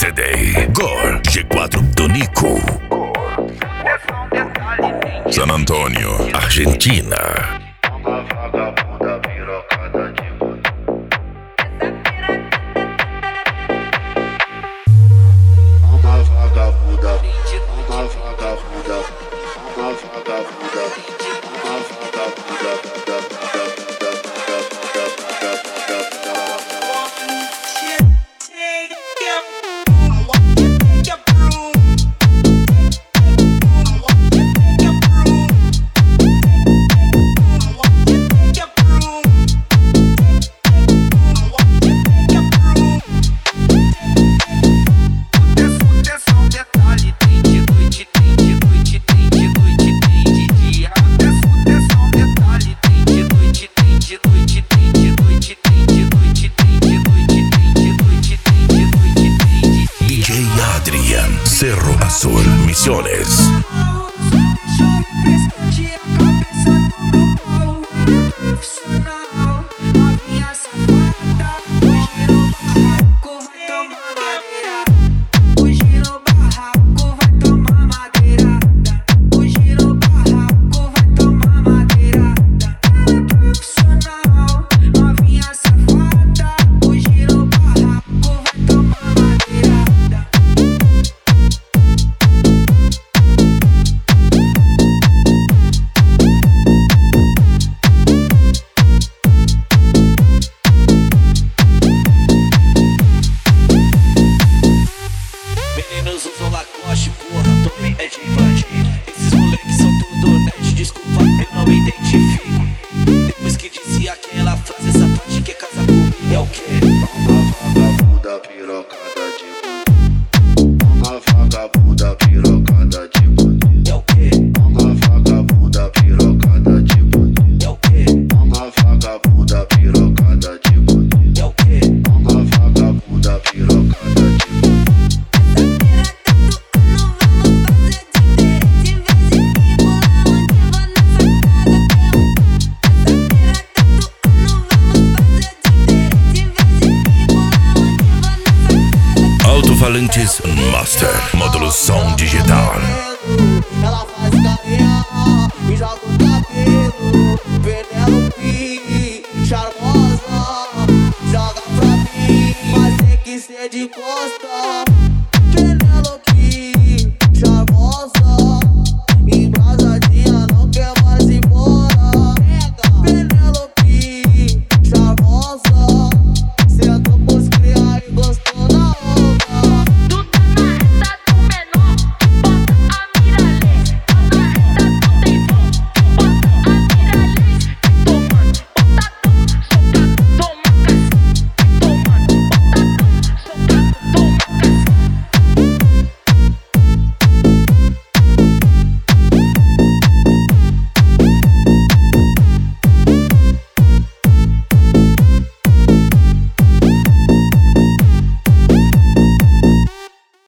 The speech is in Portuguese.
CD. Gore G4 Tonico. San Antonio, Argentina. Uma vagabunda pirocada de bonito. Uma vagabunda, uma vagabunda, uma vagabunda, uma vagabunda. Cerro Azul, Misiones. Meninos usam Lacoste, porra, Tommy é de invadir. Esses moleques são tudo nerd, desculpa, eu não me identifico. Depois que disse aquela frase, essa parte que é casa comigo é o quê? Uma vagabunda pirocada de bonito. Uma vagabunda pirocada de bonito. É o quê? Uma vagabunda pirocada de bonito. É o quê? Uma vagabunda pirocada de bonito. É o quê? Uma vagabunda pirocada de bonito. Alto-falantes Master, módulo som digital.